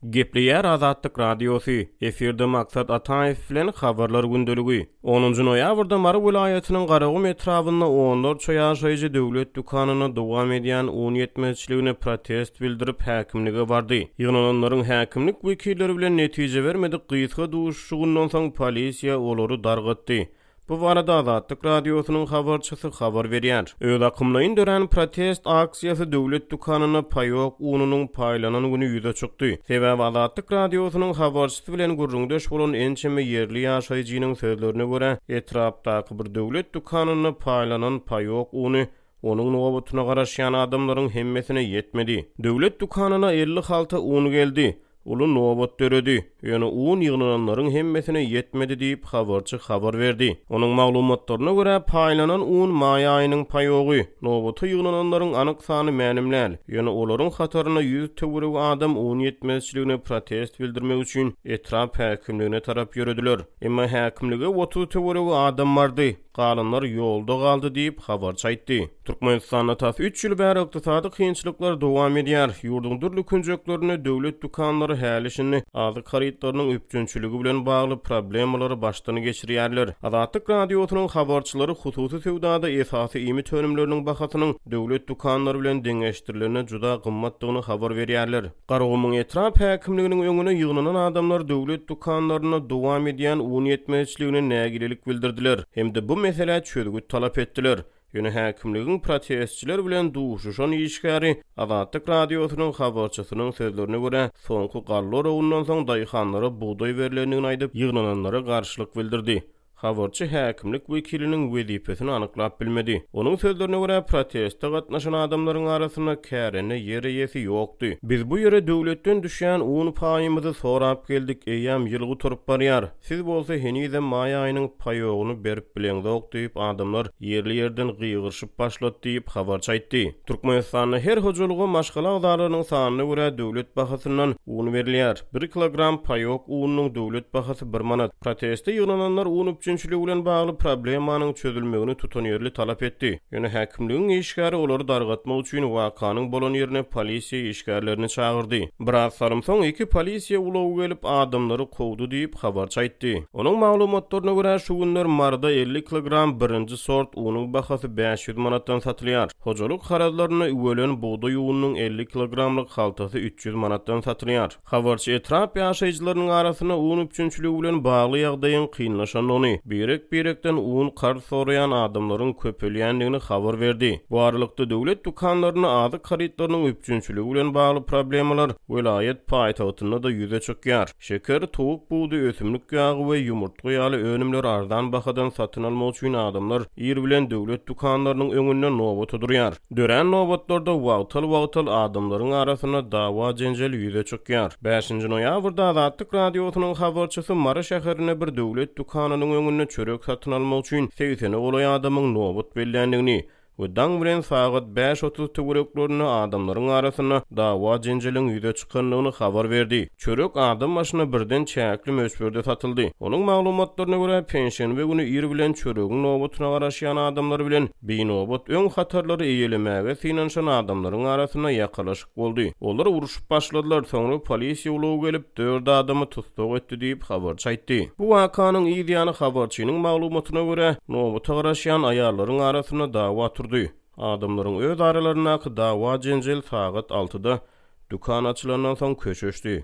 Gepleýär Azatlyk Radiosu. Eferde maksat Ataýew bilen habarlar gündöligi. 10-njy noýabrda Mary vilayatynyň Garagum etrawyna onlarça ýaşaýjy döwlet dukanyna dowam edýän 17 mesçiligine protest bildirip häkimlige bardy. Ýygnalanlaryň häkimlik wekilleri bilen netije bermedik gysga duşuşygundan soň polisiýa olary dargatdy. Bu barada Azatlyk Radiosynyň habarçysy habar berýär. Öz akymlaryň dören protest aksiýasy döwlet dukanyna paýok ununyň paýlanan güni ýüze çykdy. Sebäbi Azatlyk Radiosynyň habarçysy bilen gurrundaş bolan ençeme ýerli ýaşaýjynyň sözlerine görä, etrapdaky bir döwlet dukanyna paýlanan paýok uny onuň nowatyna garaşýan adamlaryň hemmesine ýetmedi. Döwlet dukanyna 50 halta un geldi. Ulu nowat döredi. Ýöne un ýygnalanlaryň hemmesine ýetmedi diýip habarçy habar berdi. Onuň maglumatlaryna görä paýlanan un maý aýynyň paýogy. Nowaty ýygnalanlaryň anyk sany mänimläl. Ýöne olaryň hataryna 100 töwereg adam un ýetmezçiligine protest bildirmek üçin etrap häkimligine tarap ýörediler. Emma häkimlige 30 töwereg adam bardy. Galanlar ýolda galdy diýip habarçy aýtdy. Türkmenistanda tas 3 ýyl bäri ykdysady kynçylyklar dowam edýär. Ýurdun dürli künjeklerine döwlet dukanlary hälişini azyk harytlarynyň üpjünçiligi bilen bagly problemalary başdan geçirýärler. Azatlyk Radiosynyň habarçylary hususy sewdada esasy imi tönümleriniň bahasynyň döwlet dukanlary bilen deňeşdirilerine juda gymmatlygyny habar berýärler. Garagumyň etrap häkimliginiň öňüne ýygnanan adamlar döwlet dukanlaryna dowam edýän un ýetmezçiligine nägilelik bildirdiler. Hemde bu mesele çözgüt talap etdiler. Ýöne häkimligiň protestçiler bilen duşuşan işgäri Azatlyk Radiosynyň habarçysynyň sözlerine görä, soňky garlar ondan soň daýhanlara buğday berilendigini aýdyp ýygnalanlara garşylyk bildirdi. Habarçy häkimlik wekiliniň wezipesini anyklap bilmedi. Onuň sözlerine görä protestde gatnaşan adamlaryň arasyna kärene ýere ýesi ýokdy. Biz bu ýere döwletden düşýän un paýymyzy sorap geldik, eýam ýylgy turup barýar. Siz bolsa henüze maý aýynyň paýogyny berip bileňdok diýip adamlar ýerli ýerden gygyrşyp başlady diýip habarçy aýtdy. Türkmenistanyň her hojalygy maşgala agdalarynyň sanyna görä döwlet bahasyndan un berilýär. 1 kilogram paýok unyň döwlet bahasy 1 manat. Protestde ýygnalanlar un üçinçiligi bilen bagly problemanyň çözülmegini tutan ýerli talap etdi. Ýöne häkimligiň işgäri olary dargatmak üçin wakanyň bolan ýerine polisiýa işgärlerini çağırdy. Biraz sarym soň iki polisiýa ulagy gelip adamlary kowdy diýip habarçy aýtdy. Onuň maglumatlaryna görä şu günler Marda 50 kilogram birinji sort unyň bahasy 500 manatdan satylýar. Hojalyk harazlaryna üwelen buğday unynyň 50 kilogramlyk haltasy 300 manatdan satylýar. Habarçy etrap ýaşaýjylarynyň arasyna un üçinçiligi bilen bagly ýagdaýyň kynlaşanyny, birekden un kar sorayan adamlaryň köpelýändigini habar berdi. Bu aralykda döwlet dukanlaryna azyk harytlarynyň üpjünçiligi bilen bagly problemalar vilayet paýtagtyna da ýüze çykýar. Şeker, towuk buğday, ösümlik ýagy we ýumurtga ýaly önümler ardan bahadan satyn almak üçin adamlar ýer bilen döwlet dukanlarynyň öňünde nowat durýar. Dören nowatlarda wagtal adamlaryň arasyna dawa jenjel ýüze çykýar. 5-nji noýabrda Azatlyk Radiosynyň habarçysy Mary şäherine bir döwlet dukanynyň öňünde çörek satyn almak üçin 80 olay adamyň nowat bellendigini we daň bilen sagat 5:30 töwereklerini adamlaryň arasyna dawa jenjeliň ýüze çykanlygyny habar berdi. Çörek adam başyna birden çäkli möçberde satyldy. Onuň maglumatlaryna görä pensiýe güni ýer bilen çöregiň nowatyna garaşýan adamlar bilen beýnowat öň hatarlary eýelemäge synanşan adamlaryň arasyna ýakalaşyk boldy. Olar uruşup başladylar, soňra polisiýa ulagy gelip 4 adamy tutsak etdi diýip habarçy aýtdy. Bu wakanyň ýa-da habarçynyň maglumatyna görä nowata garaşýan aýarlaryň arasyna dawa turdy. Adamlaryň öz aralaryna dawa jenjel sagat 6-da dukan açylandan soň köçeşdi.